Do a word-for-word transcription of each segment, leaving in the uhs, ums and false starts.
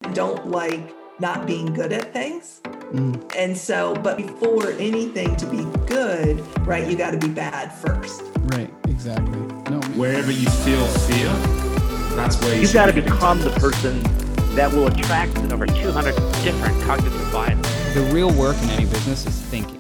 don't like not being good at things. Mm. And so, but before anything to be good, right, you got to be bad first. Right, exactly. No, wherever you feel fear, that's where you You've got to become the person that will attract over two hundred different cognitive biases. The real work in any business is thinking.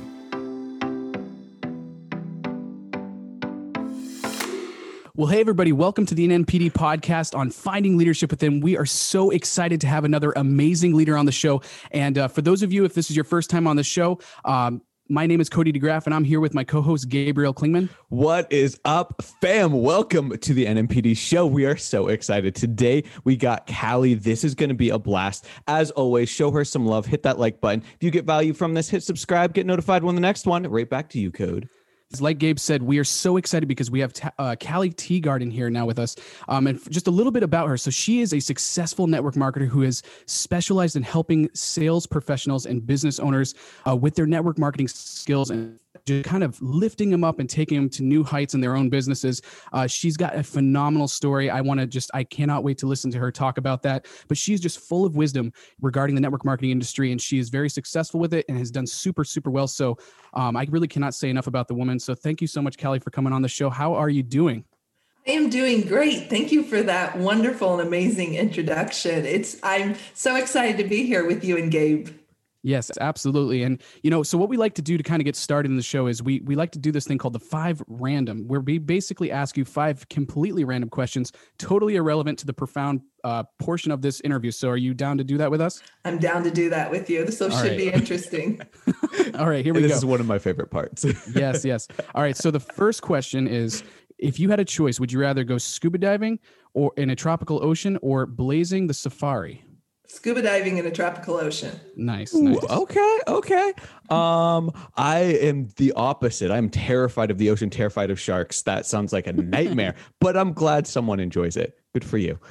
Well, hey, everybody. Welcome to the N N P D podcast on finding leadership within. We are so excited to have another amazing leader on the show. And uh, for those of you, if this is your first time on the show, um, my name is Cody DeGraff, and I'm here with my co-host, Gabriel Klingman. What is up, fam? Welcome to the N N P D show. We are so excited. Today, we got Callie. This is going to be a blast. As always, show her some love. Hit that like button. If you get value from this, hit subscribe. Get notified when the next one. Right back to you, Code. Like Gabe said, we are so excited because we have uh, Callie Teagarden here now with us. Um, and just a little bit about her. So she is a successful network marketer who has specialized in helping sales professionals and business owners uh, with their network marketing skills and just kind of lifting them up and taking them to new heights in their own businesses. Uh, she's got a phenomenal story. I want to just, I cannot wait to listen to her talk about that. But she's just full of wisdom regarding the network marketing industry, and she is very successful with it and has done super, super well. So um, I really cannot say enough about the woman. So thank you so much, Callie, for coming on the show. How are you doing? I am doing great. Thank you for that wonderful and amazing introduction. It's I'm so excited to be here with you and Gabe. Yes, absolutely. And, you know, so what we like to do to kind of get started in the show is we we like to do this thing called the five random, where we basically ask you five completely random questions, totally irrelevant to the profound uh, portion of this interview. So are you down to do that with us? I'm down to do that with you. This should right. be interesting. All right, here we this go. This is one of my favorite parts. yes, yes. All right, so the first question is, if you had a choice, would you rather go scuba diving or in a tropical ocean or blazing the safari? Scuba diving in a tropical ocean. Nice, Ooh, nice. Okay, okay. Um, I am the opposite. I'm terrified of the ocean, terrified of sharks. That sounds like a nightmare, but I'm glad someone enjoys it. Good for you.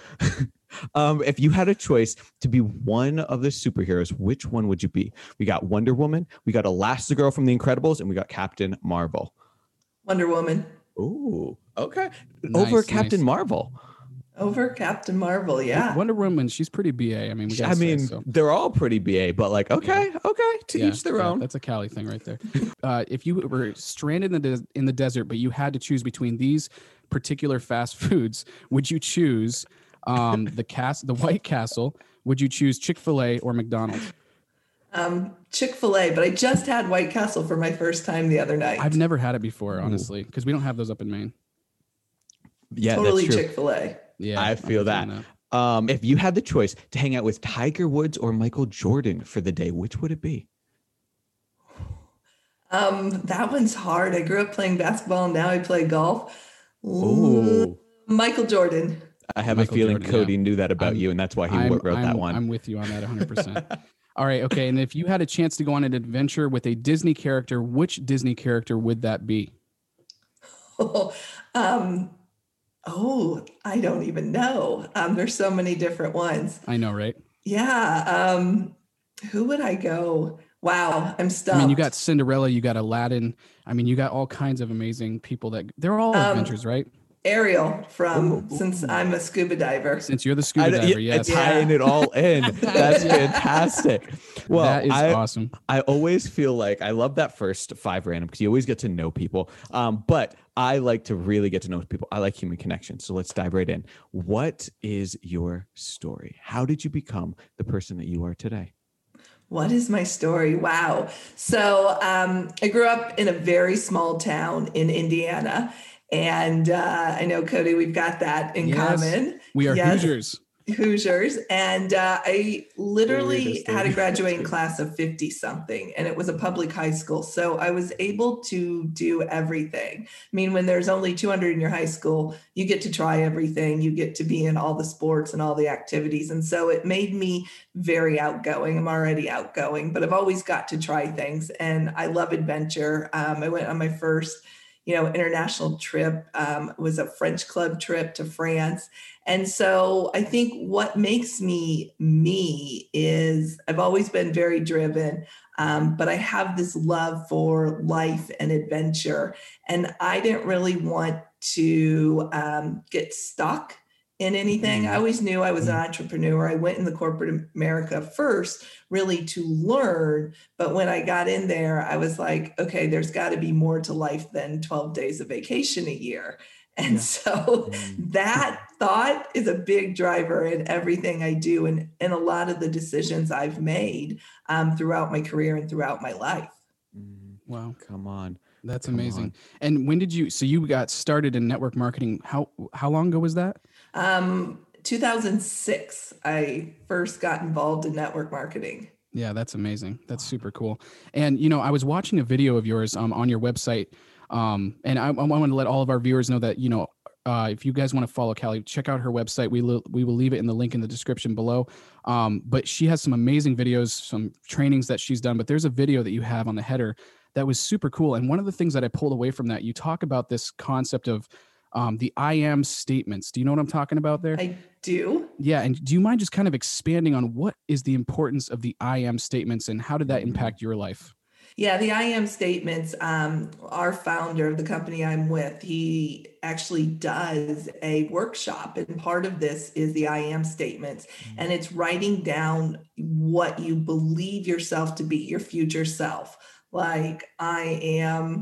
um, if you had a choice to be one of the superheroes, which one would you be? We got Wonder Woman, we got Elastigirl from The Incredibles, and we got Captain Marvel. Wonder Woman. Ooh, okay. Nice, Over Captain nice. Marvel. Over Captain Marvel, yeah. Wonder Woman, she's pretty B A. I mean, we gotta I say mean, so. they're all pretty B A, but like, okay, okay, to Yeah, each their yeah, own. That's a Cali thing right there. uh, if you were stranded in the, des- in the desert, but you had to choose between these particular fast foods, would you choose um, the cas- the White Castle? Would you choose Chick-fil-A or McDonald's? Um, Chick-fil-A, but I just had White Castle for my first time the other night. I've never had it before, honestly, because we don't have those up in Maine. Yeah, totally that's true. Chick-fil-A. Yeah, I I'm feel that. feeling Um, if you had the choice to hang out with Tiger Woods or Michael Jordan for the day, which would it be? Um, that one's hard. I grew up playing basketball and now I play golf. Oh, Michael Jordan. I have Michael a feeling Jordan, Cody yeah. knew that about I'm- you, and that's why he I'm, wrote I'm, that one. I'm with you on that one hundred percent. All right, okay. And if you had a chance to go on an adventure with a Disney character, which Disney character would that be? um, oh, I don't even know. Um, there's so many different ones. I know, right? Yeah. Um, who would I go? Wow, I'm stumped. I mean, you got Cinderella, you got Aladdin. I mean, you got all kinds of amazing people that they're all Um, adventures, right? Ariel from, since I'm a scuba diver. Since you're the I scuba don't- diver, yeah, yes. tying it all in. That's fantastic. Well, that is I, awesome. I always feel like I love that first five random because you always get to know people. Um, but I like to really get to know people. I like human connection. So let's dive right in. What is your story? How did you become the person that you are today? What is my story? Wow. So um, I grew up in a very small town in Indiana. And uh, I know, Cody, we've got that in Yes. common. We are Yes. Hoosiers. Hoosiers. And uh, I literally Hoosiers, had a dude. graduating class of fifty something, and it was a public high school. So I was able to do everything. I mean, when there's only two hundred in your high school, you get to try everything. You get to be in all the sports and all the activities. And so it made me very outgoing. I'm already outgoing, but I've always got to try things. And I love adventure. Um, I went on my first you know, international trip. Um, it was a French club trip to France. And so I think what makes me me is I've always been very driven, um, but I have this love for life and adventure. And I didn't really want to um, get stuck in anything. I always knew I was an entrepreneur. I went in the corporate America first, really to learn. But when I got in there, I was like, okay, there's got to be more to life than twelve days of vacation a year. And yeah. so that thought is a big driver in everything I do and, and a lot of the decisions I've made um, throughout my career and throughout my life. Wow. Come on. That's Come amazing. on. And when did you, so you got started in network marketing. How, how long ago was that? Um, two thousand six, I first got involved in network marketing. Yeah, that's amazing. That's super cool. And, you know, I was watching a video of yours um, on your website. Um, and I, I want to let all of our viewers know that, you know, uh, if you guys want to follow Callie, check out her website. We, li- we will leave it in the link in the description below. Um, but she has some amazing videos, some trainings that she's done, but there's a video that you have on the header that was super cool. And one of the things that I pulled away from that, you talk about this concept of um, the I am statements. Do you know what I'm talking about there? I do. Yeah. And do you mind just kind of expanding on what is the importance of the I am statements and how did that impact your life? Yeah, the I am statements, um, our founder of the company I'm with, he actually does a workshop. And part of this is the I am statements. And it's writing down what you believe yourself to be, your future self. Like I am,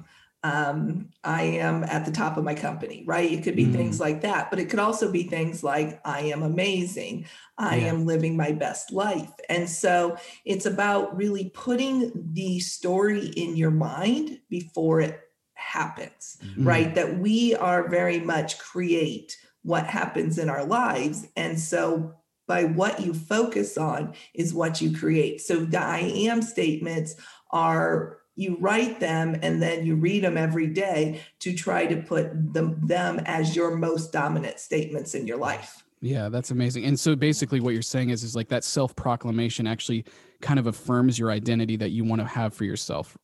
um, I am at the top of my company, right? It could be mm. things like that, but it could also be things like I am amazing. I yeah. am living my best life. And so it's about really putting the story in your mind before it happens, mm. right? That we are very much create what happens in our lives. And so by what you focus on is what you create. So the I am statements are, you write them and then you read them every day to try to put them, them as your most dominant statements in your life. Yeah, that's amazing. And so basically what you're saying is, is like that self-proclamation actually kind of affirms your identity that you want to have for yourself.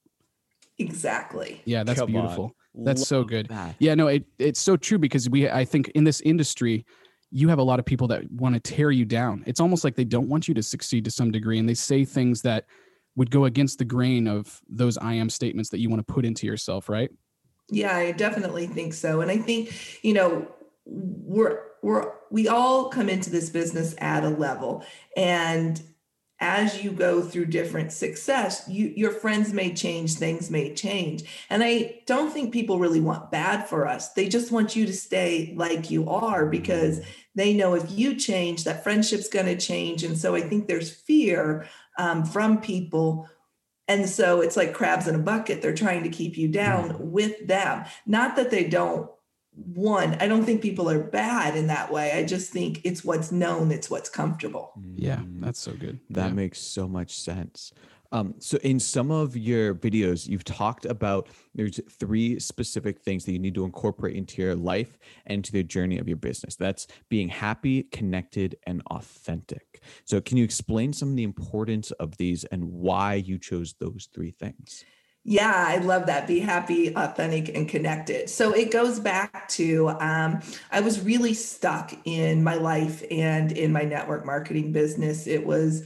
Exactly. Yeah, that's Come beautiful. on. That's Love so good. that. Yeah, no, it, it's so true because we, I think in this industry, you have a lot of people that want to tear you down. It's almost like they don't want you to succeed to some degree. And they say things that would go against the grain of those I am statements that you want to put into yourself, right? Yeah, I definitely think so. And I think, you know, we're, we're, we all come into this business at a level. And as you go through different success, you, your friends may change, things may change. And I don't think people really want bad for us. They just want you to stay like you are because they know if you change, that friendship's going to change. And so I think there's fear um, from people. And so it's like crabs in a bucket. They're trying to keep you down with them. Not that they don't want, I don't think people are bad in that way. I just think it's what's known. It's what's comfortable. Yeah, that's so good. That yeah. makes so much sense. Um, so in some of your videos, you've talked about there's three specific things that you need to incorporate into your life and to the journey of your business. That's being happy, connected, and authentic. So can you explain some of the importance of these and why you chose those three things? Yeah, I love that. Be happy, authentic, and connected. So it goes back to, um, I was really stuck in my life and in my network marketing business. It was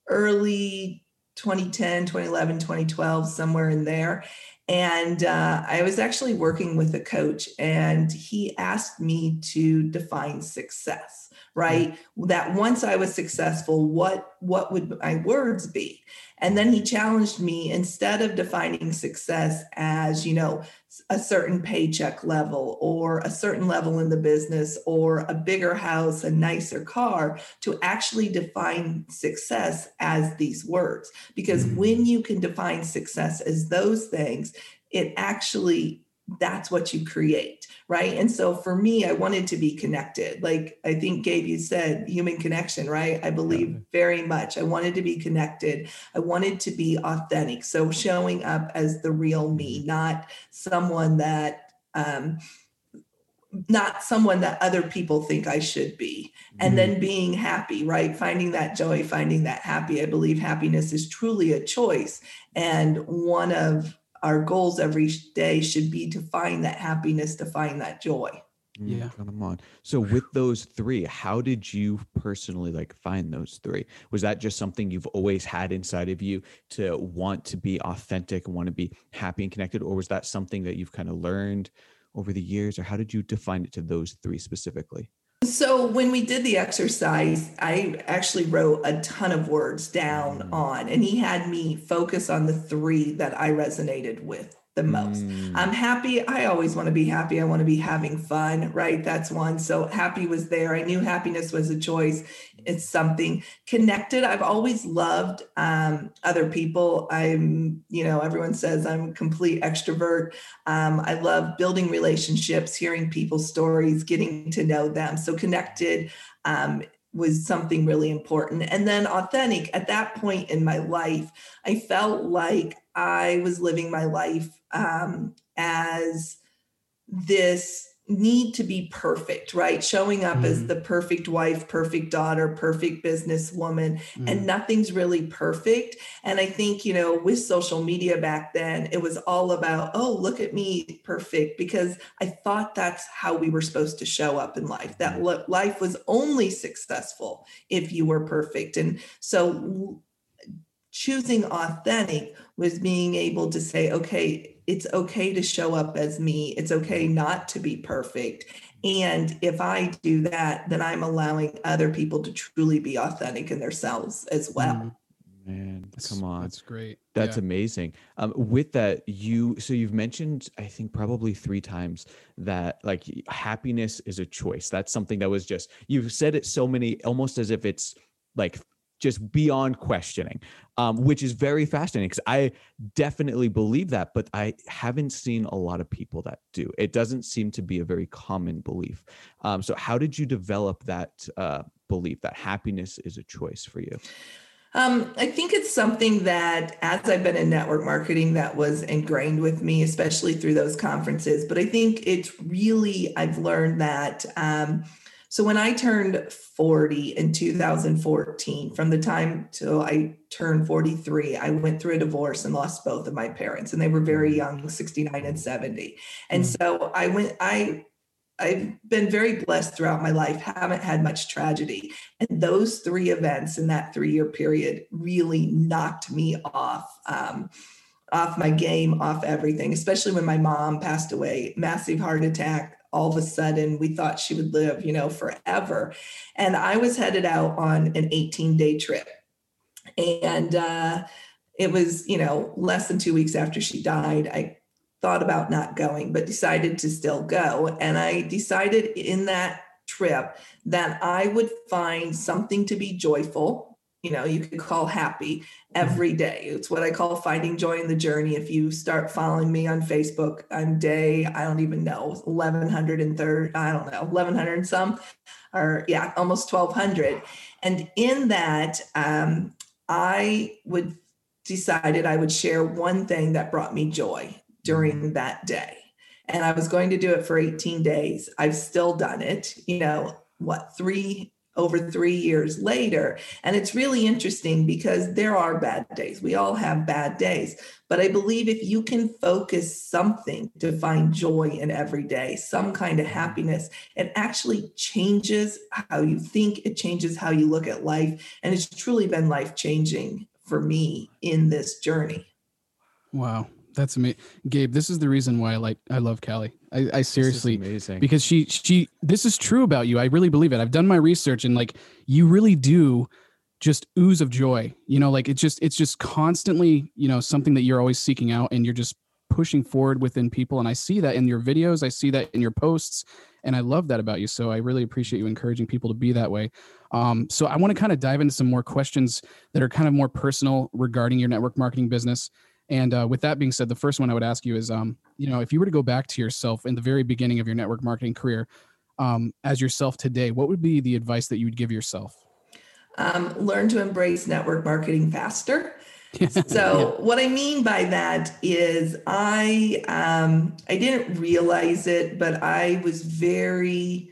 early twenty ten, twenty eleven, twenty twelve, somewhere in there. And uh, I was actually working with a coach and he asked me to define success, right? Mm-hmm. That once I was successful, what, what would my words be? And then he challenged me, instead of defining success as, you know, a certain paycheck level or a certain level in the business or a bigger house, a nicer car, to actually define success as these words. Because mm-hmm. when you can define success as those things, it actually, that's what you create, right? And so for me, I wanted to be connected. Like I think Gabe, you said human connection, right? I believe yeah. very much. I wanted to be connected. I wanted to be authentic. So showing up as the real me, not someone that, um, not someone that other people think I should be. And mm-hmm. then being happy, right? Finding that joy, finding that happy. I believe happiness is truly a choice. And one of our goals every day should be to find that happiness, to find that joy. Yeah. Come on. So with those three, how did you personally like find those three? Was that just something you've always had inside of you to want to be authentic and want to be happy and connected? Or was that something that you've kind of learned over the years? Or how did you define it to those three specifically? So when we did the exercise, I actually wrote a ton of words down on, and he had me focus on the three that I resonated with the most. Mm. I'm happy. I always want to be happy. I want to be having fun, right? That's one. So happy was there. I knew happiness was a choice. It's something. Connected. I've always loved um, other people. I'm, you know, everyone says I'm a complete extrovert. Um, I love building relationships, hearing people's stories, getting to know them. So connected um, was something really important. And then authentic. At that point in my life, I felt like I was living my life um, as this need to be perfect, right? Showing up mm. as the perfect wife, perfect daughter, perfect businesswoman, mm. and nothing's really perfect. And I think, you know, with social media back then, it was all about, oh, look at me, perfect, because I thought that's how we were supposed to show up in life, that mm. life was only successful if you were perfect. And so choosing authentic was being able to say, okay, it's okay to show up as me. It's okay not to be perfect. And if I do that, then I'm allowing other people to truly be authentic in themselves as well. Man, come on. That's great. That's yeah. amazing. Um, with that, you, so you've mentioned, I think probably three times that like happiness is a choice. That's something that was just, you've said it so many, almost as if it's like just beyond questioning, um, which is very fascinating because I definitely believe that, but I haven't seen a lot of people that do. It doesn't seem to be a very common belief. Um, so how did you develop that uh, belief that happiness is a choice for you? Um, I think it's something that as I've been in network marketing that was ingrained with me, especially through those conferences, but I think it's really, I've learned that um, So when I turned forty in two thousand fourteen, from the time till I turned forty-three, I went through a divorce and lost both of my parents, and they were very young, sixty-nine and seventy. And mm-hmm. so I went, I, I've been very blessed throughout my life, haven't had much tragedy. And those three events in that three-year period really knocked me off, um, off my game, off everything, especially when my mom passed away, massive heart attack. All of a sudden, we thought she would live, you know, forever. And I was headed out on an eighteen day trip. And uh, it was, you know, less than two weeks after she died. I thought about not going, but decided to still go. And I decided in that trip that I would find something to be joyful, you know, you could call happy, every day. It's what I call finding joy in the journey. If you start following me on Facebook, I'm day, I don't even know, eleven thirty, I don't know, eleven hundred and some, or yeah, almost twelve hundred. And in that, um, I would decided I would share one thing that brought me joy during that day. And I was going to do it for eighteen days. I've still done it, you know, what, three over three years later. And it's really interesting because there are bad days. We all have bad days. But I believe if you can focus something to find joy in every day, some kind of happiness, it actually changes how you think. It changes how you look at life. And it's truly been life-changing for me in this journey. Wow. That's amazing. Gabe, this is the reason why I like, I love Callie. I, I seriously, amazing. Because she, she, this is true about you. I really believe it. I've done my research and like, you really do just ooze of joy, you know, like it's just, it's just constantly, you know, something that you're always seeking out and you're just pushing forward within people. And I see that in your videos. I see that in your posts and I love that about you. So I really appreciate you encouraging people to be that way. Um, so I want to kind of dive into some more questions that are kind of more personal regarding your network marketing business. And uh, with that being said, the first one I would ask you is, um, you know, if you were to go back to yourself in the very beginning of your network marketing career, um, as yourself today, what would be the advice that you would give yourself? Um, learn to embrace network marketing faster. So yeah. What I mean by that is I, um, I didn't realize it, but I was very,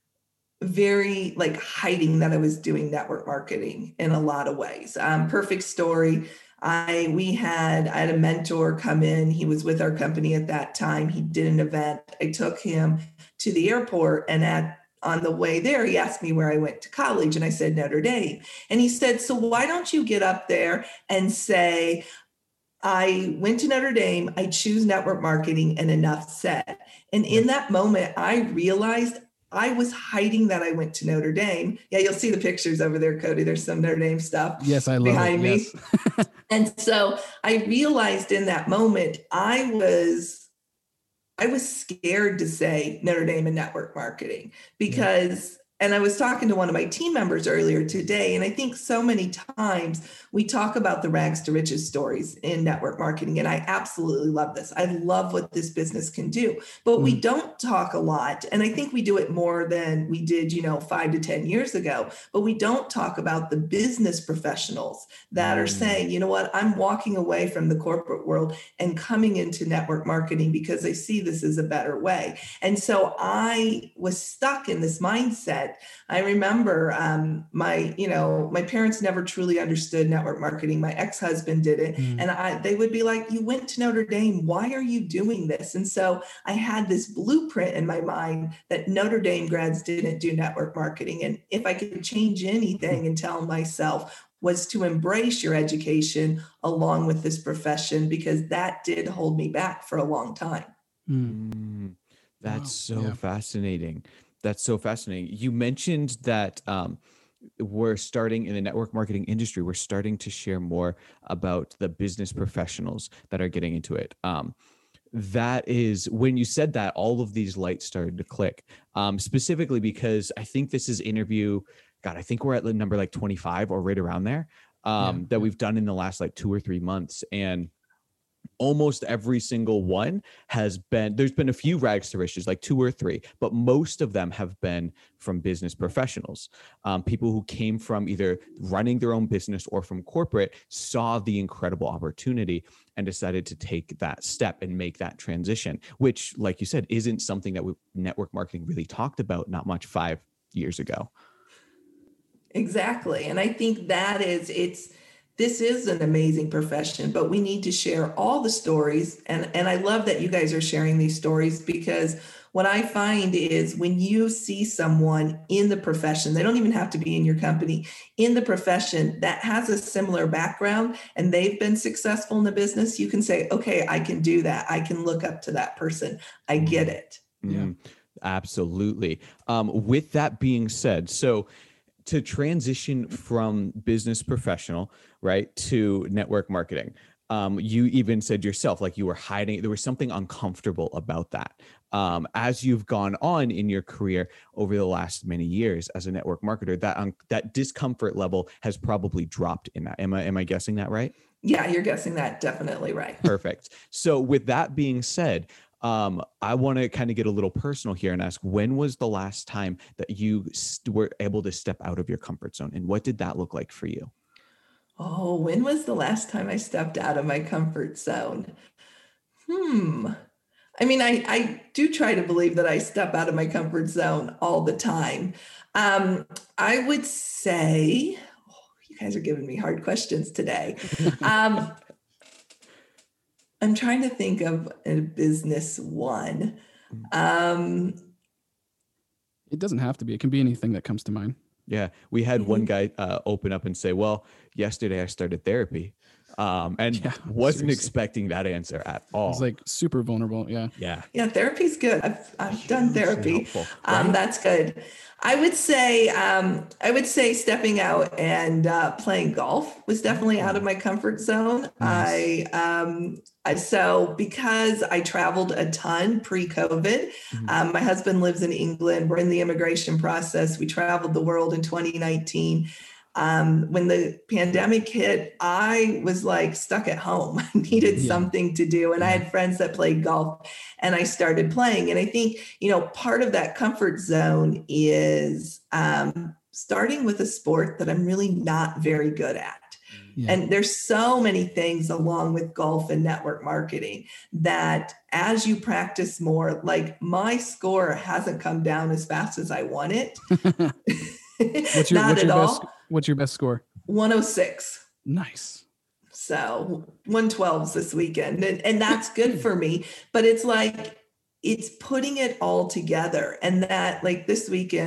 very like hiding that I was doing network marketing in a lot of ways. Um, perfect story. I, we had, I had a mentor come in. He was with our company at that time. He did an event. I took him to the airport and at, on the way there, he asked me where I went to college and I said, Notre Dame. And he said, so why don't you get up there and say, I went to Notre Dame, I choose network marketing and enough said. And in that moment, I realized I was hiding that I went to Notre Dame. Yeah, you'll see the pictures over there, Cody. There's some Notre Dame stuff. Yes, I love behind it. me. Yes. And so I realized in that moment, I was, I was scared to say Notre Dame and network marketing because, yeah. And I was talking to one of my team members earlier today, and I think so many times we talk about the rags to riches stories in network marketing, and I absolutely love this. I love what this business can do, but mm. we don't talk a lot, and I think we do it more than we did, you know, five to ten years ago, but we don't talk about the business professionals that mm. are saying, you know what, I'm walking away from the corporate world and coming into network marketing because I see this as a better way. And so I was stuck in this mindset. I remember um, my, you know, my parents never truly understood network marketing. My ex-husband did it. Mm. And I, they would be like, you went to Notre Dame. Why are you doing this? And so I had this blueprint in my mind that Notre Dame grads didn't do network marketing. And if I could change anything and tell myself was to embrace your education along with this profession, because that did hold me back for a long time. Mm. That's wow. so yeah. fascinating. That's so fascinating. You mentioned that um, we're starting in the network marketing industry. We're starting to share more about the business professionals that are getting into it. Um, that is, when you said that, all of these lights started to click, um, specifically because I think this is interview, God, I think we're at number like twenty-five or right around there um, yeah. that we've done in the last like two or three months. And almost every single one has been, there's been a few rags to riches, like two or three, but most of them have been from business professionals, um, people who came from either running their own business or from corporate, saw the incredible opportunity and decided to take that step and make that transition, which, like you said, isn't something that we, network marketing really talked about not much five years ago. Exactly. And I think that is, it's, this is an amazing profession, but we need to share all the stories. And, and I love that you guys are sharing these stories, because what I find is when you see someone in the profession, they don't even have to be in your company, in the profession that has a similar background and they've been successful in the business, you can say, okay, I can do that. I can look up to that person. I get it. Yeah, mm, absolutely. Um, with that being said, so to transition from business professional, right, to network marketing, um, you even said yourself, like you were hiding, there was something uncomfortable about that. Um, as you've gone on in your career over the last many years as a network marketer, that um, that discomfort level has probably dropped in that. Am I, am I guessing that right? Yeah, you're guessing that definitely right. Perfect. So with that being said, Um, I want to kind of get a little personal here and ask, when was the last time that you st- were able to step out of your comfort zone, and what did that look like for you? Oh, when was the last time I stepped out of my comfort zone? Hmm. I mean, I, I do try to believe that I step out of my comfort zone all the time. Um, I would say, oh, you guys are giving me hard questions today. Um, I'm trying to think of a business one. Um, it doesn't have to be. It can be anything that comes to mind. Yeah. We had mm-hmm. one guy uh, open up and say, well, yesterday I started therapy. Um, and yeah, wasn't seriously. expecting that answer at all. It's like super vulnerable. Yeah. Yeah. Yeah. Therapy's good. I've, I've done therapy. Helpful, um, right? That's good. I would say, um, I would say stepping out and uh, playing golf was definitely out of my comfort zone. Nice. I, um, I, so because I traveled a ton pre-COVID, mm-hmm. um, my husband lives in England. We're in the immigration process. We traveled the world in twenty nineteen. Um, when the pandemic hit, I was like stuck at home. I needed yeah. something to do. And I had friends that played golf and I started playing. And I think, you know, part of that comfort zone is um, starting with a sport that I'm really not very good at. Yeah. And there's so many things along with golf and network marketing that as you practice more, like my score hasn't come down as fast as I want it. What's your, Not what's at your all. best, what's your best score? one oh six. Nice. So one twelves this weekend. And, and that's good for me. But it's like, it's putting it all together. And that, like this weekend,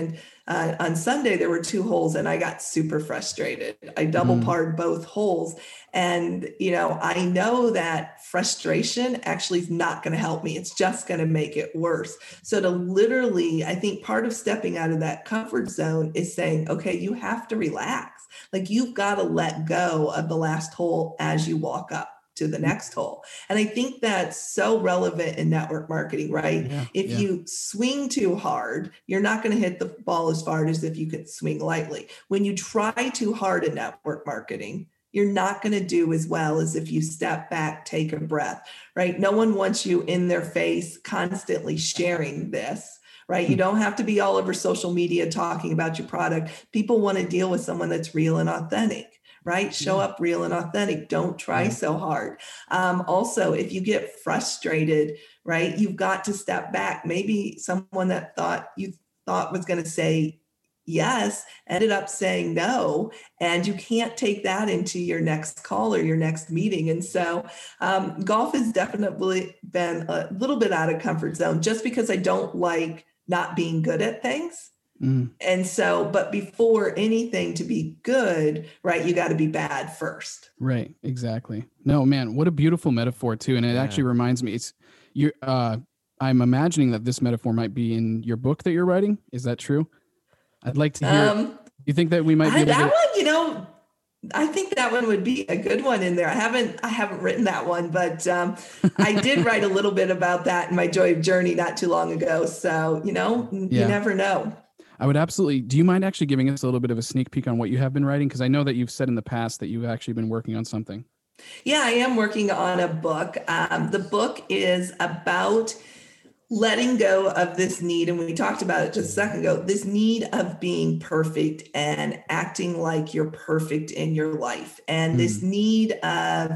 uh, on Sunday, there were two holes and I got super frustrated. I double Mm. parred both holes. And, you know, I know that frustration actually is not going to help me. It's just going to make it worse. So to literally, I think part of stepping out of that comfort zone is saying, okay, you have to relax. Like you've got to let go of the last hole as you walk up to the next hole. And I think that's so relevant in network marketing, right? Yeah, if yeah. you swing too hard, you're not going to hit the ball as hard as if you could swing lightly. When you try too hard in network marketing, you're not going to do as well as if you step back, take a breath, right? No one wants you in their face constantly sharing this, right? You don't have to be all over social media talking about your product. People want to deal with someone that's real and authentic. Right? Show Yeah. up real and authentic. Don't try Yeah. so hard. Um, also, if you get frustrated, right, you've got to step back. Maybe someone that thought you thought was going to say yes ended up saying no, and you can't take that into your next call or your next meeting. And so um, golf has definitely been a little bit out of comfort zone just because I don't like not being good at things. Mm. And so, but before anything to be good, right, you got to be bad first. Right. Exactly. No, man, what a beautiful metaphor too. And it Yeah. actually reminds me, it's you. Uh, I'm imagining that this metaphor might be in your book that you're writing. Is that true? I'd like to hear. Um, You think that we might be I, able that to? one, you know, I think that one would be a good one in there. I haven't, I haven't written that one, but um, I did write a little bit about that in my Joy of Journey not too long ago. So, you know, Yeah. you never know. I would absolutely. Do you mind actually giving us a little bit of a sneak peek on what you have been writing? Because I know that you've said in the past that you've actually been working on something. Yeah, I am working on a book. Um, the book is about letting go of this need, and we talked about it just a second ago, this need of being perfect and acting like you're perfect in your life. And this need of,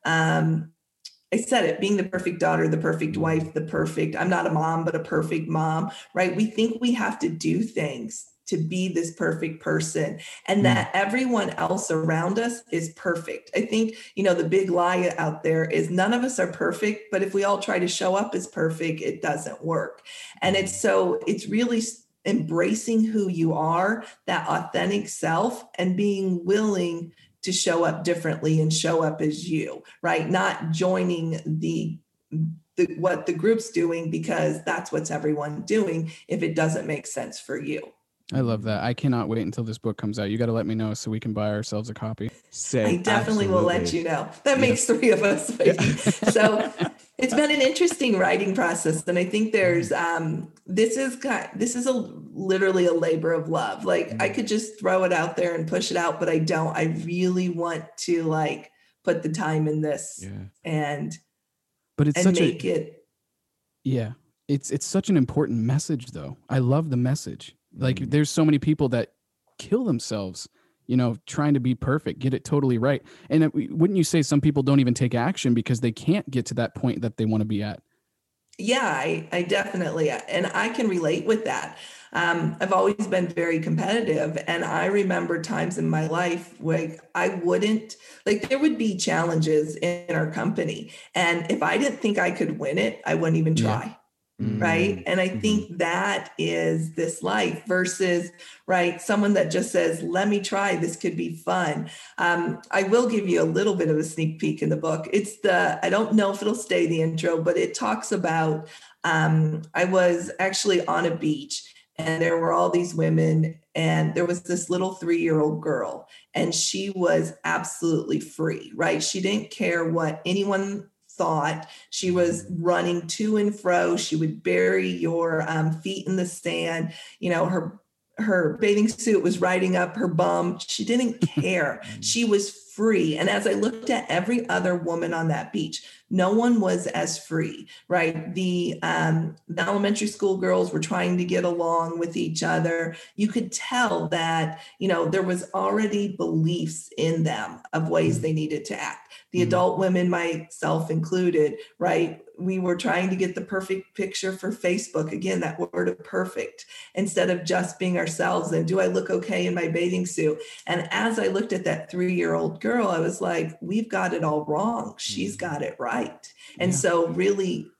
um, I said it, being the perfect daughter, the perfect wife, the perfect, I'm not a mom, but a perfect mom, right? We think we have to do things to be this perfect person and that everyone else around us is perfect. I think, you know, the big lie out there is none of us are perfect, but if we all try to show up as perfect, it doesn't work. And it's so, it's really embracing who you are, that authentic self, and being willing to show up differently and show up as you, right? Not joining the, the what the group's doing because that's what's everyone doing if it doesn't make sense for you. I love that. I cannot wait until this book comes out. You got to let me know so we can buy ourselves a copy. Say, I definitely will let absolutely. you know. That makes three of us. So it's been an interesting writing process. And I think there's, um, this is kind this is a literally a labor of love. Like I could just throw it out there and push it out, but I don't. I really want to like put the time in this Yeah. and, But it's and such make a it. yeah. It's it's such an important message though. I love the message. Like there's so many people that kill themselves, you know, trying to be perfect, get it totally right. And it, wouldn't you say some people don't even take action because they can't get to that point that they want to be at? Yeah, I, I definitely, and I can relate with that. Um, I've always been very competitive, and I remember times in my life where I wouldn't, like there would be challenges in our company. And if I didn't think I could win it, I wouldn't even try. Yeah. Right. And I think that is this life versus, right, someone that just says, let me try, this could be fun. Um, I will give you a little bit of a sneak peek in the book. It's the, I don't know if it'll stay the intro, but it talks about, um, I was actually on a beach and there were all these women and there was this little three-year-old girl and she was absolutely free, right? She didn't care what anyone thought. She was running to and fro. She would bury your um, feet in the sand. You know, her her bathing suit was riding up her bum. She didn't care. She was free. And as I looked at every other woman on that beach, no one was as free, right? The, um, the elementary school girls were trying to get along with each other. You could tell that, you know, there was already beliefs in them of ways they needed to act. The adult women, myself included, right? We were trying to get the perfect picture for Facebook. Again, that word of perfect, instead of just being ourselves. And do I look okay in my bathing suit? And as I looked at that three-year-old girl, I was like, we've got it all wrong. She's got it right. And Yeah. so really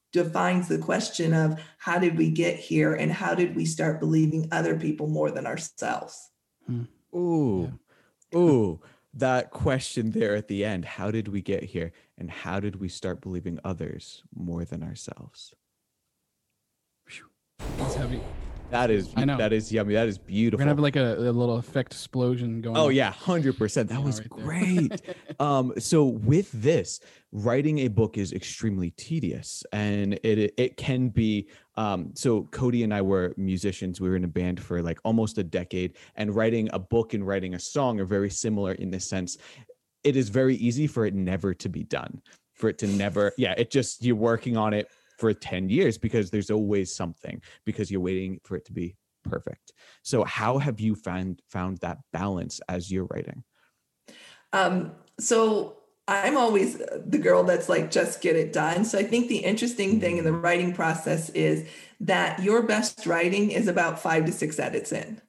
defines the question of how did we get here and how did we start believing other people more than ourselves? Hmm. Ooh, Yeah. ooh, that question there at the end. How did we get here? And how did we start believing others more than ourselves? That's heavy. That is, I know. that is yummy. That is We're beautiful. gonna have like a, a little effect explosion going. Oh off. yeah, one hundred percent. That Yeah, was right there. great. um, so with this, writing a book is extremely tedious, and it it can be. Um, so Cody and I were musicians. We were in a band for like almost a decade, and writing a book and writing a song are very similar in the sense. It is very easy for it never to be done, for it to never. Yeah, it just you're working on it for ten years because there's always something because you're waiting for it to be perfect. So how have you found found that balance as you're writing? Um, so I'm always the girl that's like, just get it done. So I think the interesting thing in the writing process is that your best writing is about five to six edits in.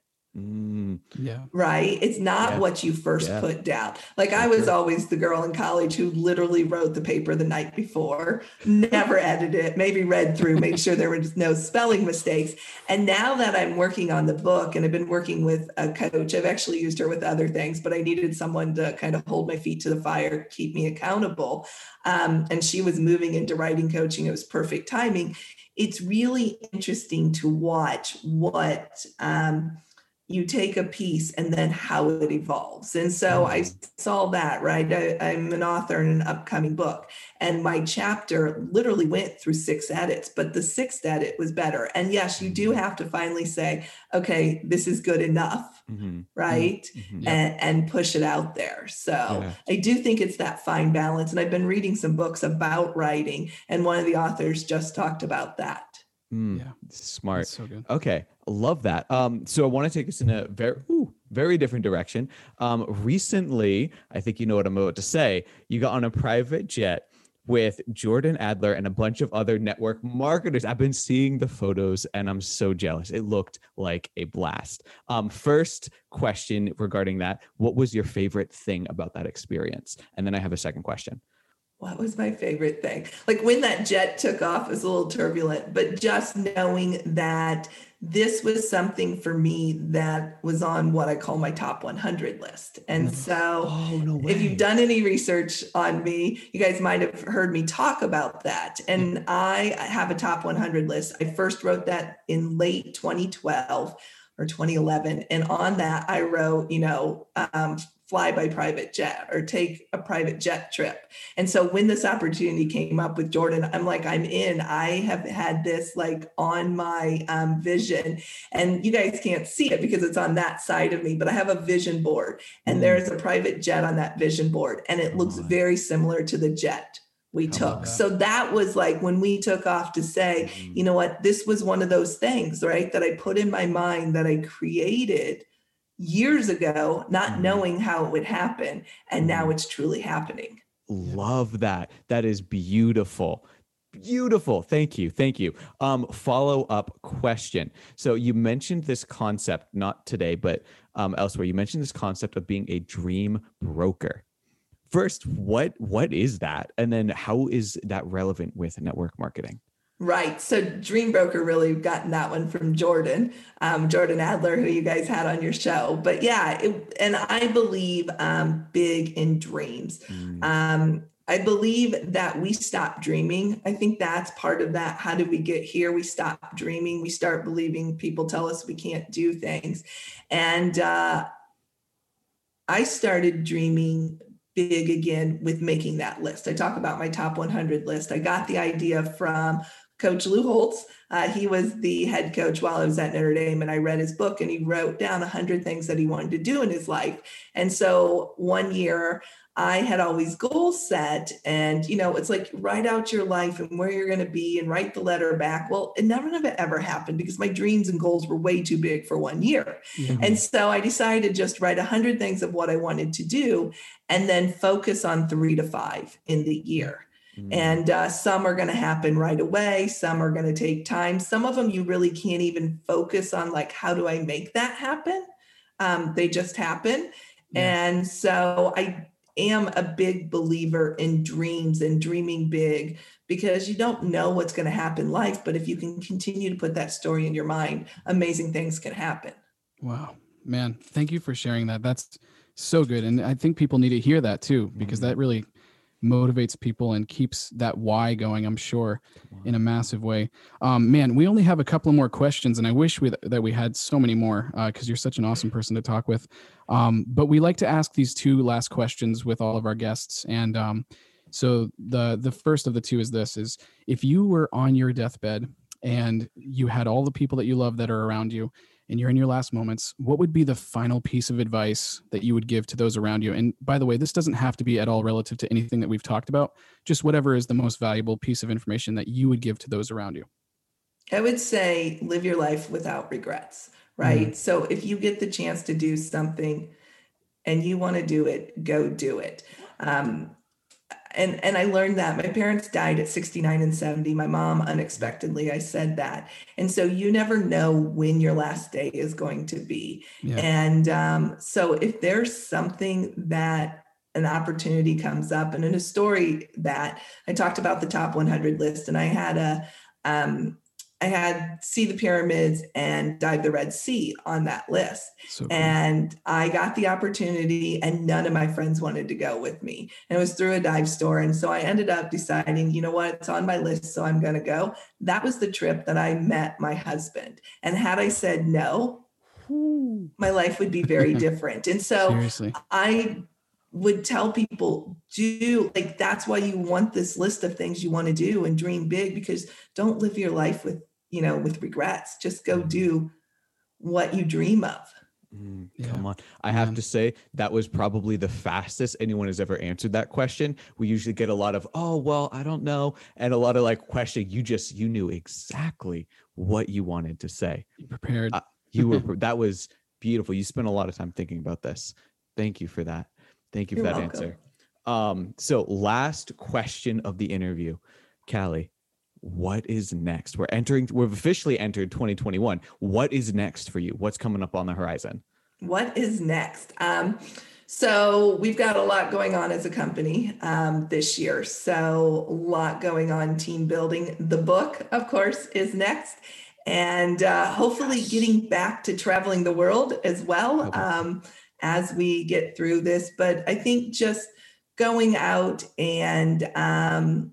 Mm, Yeah. Right? It's not Yeah. what you first Yeah. put down. Like For I was sure. always the girl in college who literally wrote the paper the night before, never edited it, maybe read through, made sure there were just no spelling mistakes. And now that I'm working on the book and I've been working with a coach, I've actually used her with other things, but I needed someone to kind of hold my feet to the fire, keep me accountable. Um, and she was moving into writing coaching. It was perfect timing. It's really interesting to watch what, um, you take a piece and then how it evolves. And so I saw that, right? I, I'm an author in an upcoming book, and my chapter literally went through six edits, but the sixth edit was better. And yes, you do have to finally say, okay, this is good enough, mhm, right? mhm. And, and push it out there. So Yeah. I do think it's that fine balance. And I've been reading some books about writing, and one of the authors just talked about that. Mm, Yeah. smart. That's so good. Okay, love that. Um, so I want to take us in a very, ooh, very different direction. Um, recently, I think you know what I'm about to say. You got on a private jet with Jordan Adler and a bunch of other network marketers. I've been seeing the photos, and I'm so jealous. It looked like a blast. Um, first question regarding that: what was your favorite thing about that experience? And then I have a second question. What was my favorite thing? Like when that jet took off, it was a little turbulent, but just knowing that this was something for me that was on what I call my top one hundred list. And so Oh no way! if you've done any research on me, you guys might have heard me talk about that. And I have a top one hundred list. I first wrote that in late twenty twelve or twenty eleven. And on that, I wrote, you know, um, fly by private jet or take a private jet trip. And so when this opportunity came up with Jordan, I'm like, I'm in. I have had this like on my um, vision, and you guys can't see it because it's on that side of me, but I have a vision board, and Mm. there's a private jet on that vision board, and it looks Come on. very similar to the jet we How about took. that? So that was like when we took off to say, Mm. you know what, this was one of those things, right, that I put in my mind that I created years ago, not Mhm. knowing how it would happen. And now Mhm. it's truly happening. Love that. That is beautiful. Beautiful. Thank you. Thank you. Um, follow up question. So you mentioned this concept, not today, but um, elsewhere. You mentioned this concept of being a dream broker. First, what what is that? And then how is that relevant with network marketing? Right. So Dream Broker really gotten that one from Jordan, um, Jordan Adler, who you guys had on your show. But yeah, it, and I believe um, big in dreams. Mm. Um, I believe that we stop dreaming. I think that's part of that. How did we get here? We stop dreaming. We start believing people tell us we can't do things. And uh, I started dreaming big again with making that list. I talk about my top one hundred list. I got the idea from Coach Lou Holtz. Uh, he was the head coach while I was at Notre Dame, and I read his book, and he wrote down one hundred things that he wanted to do in his life. And so one year I had always goals set, and, you know, it's like write out your life and where you're going to be and write the letter back. Well, it never, never, ever happened because my dreams and goals were way too big for one year. Yeah. And so I decided to just write one hundred things of what I wanted to do and then focus on three to five in the year. Mm. And uh, some are going to happen right away. Some are going to take time. Some of them you really can't even focus on, like, how do I make that happen? Um, they just happen. Yeah. And so I, am a big believer in dreams and dreaming big, because you don't know what's going to happen in life. But if you can continue to put that story in your mind, amazing things can happen. Wow, man. Thank you for sharing that. That's so good. And I think people need to hear that too, because that really motivates people and keeps that why going, I'm sure, in a massive way. Um, man, we only have a couple of more questions, and I wish we, that we had so many more, because uh, you're such an awesome person to talk with. Um, but we like to ask these two last questions with all of our guests. And um, so the the first of the two is this, is if you were on your deathbed and you had all the people that you love that are around you, and you're in your last moments, what would be the final piece of advice that you would give to those around you? And by the way, this doesn't have to be at all relative to anything that we've talked about, just whatever is the most valuable piece of information that you would give to those around you. I would say live your life without regrets, right? Mm-hmm. So if you get the chance to do something and you want to do it, go do it. Um, And and I learned that my parents died at sixty-nine and seventy. My mom, unexpectedly, I said that. And so you never know when your last day is going to be. Yeah. And um, so if there's something that an opportunity comes up, and in a story that I talked about the top one hundred list, and I had a, um, I had See the Pyramids and Dive the Red Sea on that list. So cool. And I got the opportunity, and none of my friends wanted to go with me. And it was through a dive store. And so I ended up deciding, you know what, it's on my list, so I'm going to go. That was the trip that I met my husband. And had I said no, my life would be very different. And so Seriously. I would tell people, do like, that's why you want this list of things you want to do and dream big, because don't live your life with, you know, with regrets. Just go do what you dream of. Mm, come on. I have to say that was probably the fastest anyone has ever answered that question. We usually get a lot of, oh, well, I don't know. And a lot of like questioning. You just, you knew exactly what you wanted to say. You prepared. Uh, you were, that was beautiful. You spent a lot of time thinking about this. Thank you for that. Thank you You're for that welcome. answer. Um, so last question of the interview, Callie, what is next? We're entering, we've officially entered twenty twenty-one. What is next for you? What's coming up on the horizon? What is next? Um, so we've got a lot going on as a company um, this year. So a lot going on, team building. The book, of course, is next. And uh, hopefully getting back to traveling the world as well. Okay. Um, as we get through this. But I think just going out and um,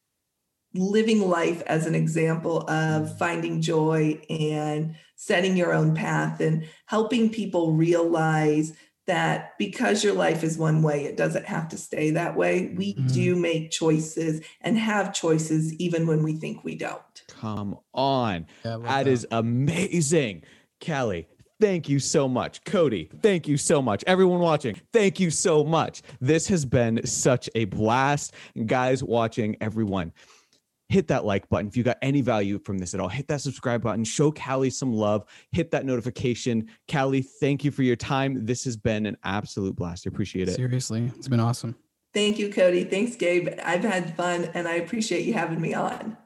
living life as an example of finding joy and setting your own path and helping people realize that because your life is one way, it doesn't have to stay that way. We mm-hmm. do make choices and have choices even when we think we don't. Come on. Yeah, that, that is amazing. Callie, thank you so much. Cody, thank you so much. Everyone watching, thank you so much. This has been such a blast. And guys watching, everyone, hit that like button. If you got any value from this at all, hit that subscribe button, show Callie some love, hit that notification. Callie, thank you for your time. This has been an absolute blast. I appreciate it. Seriously, it's been awesome. Thank you, Cody. Thanks, Gabe. I've had fun and I appreciate you having me on.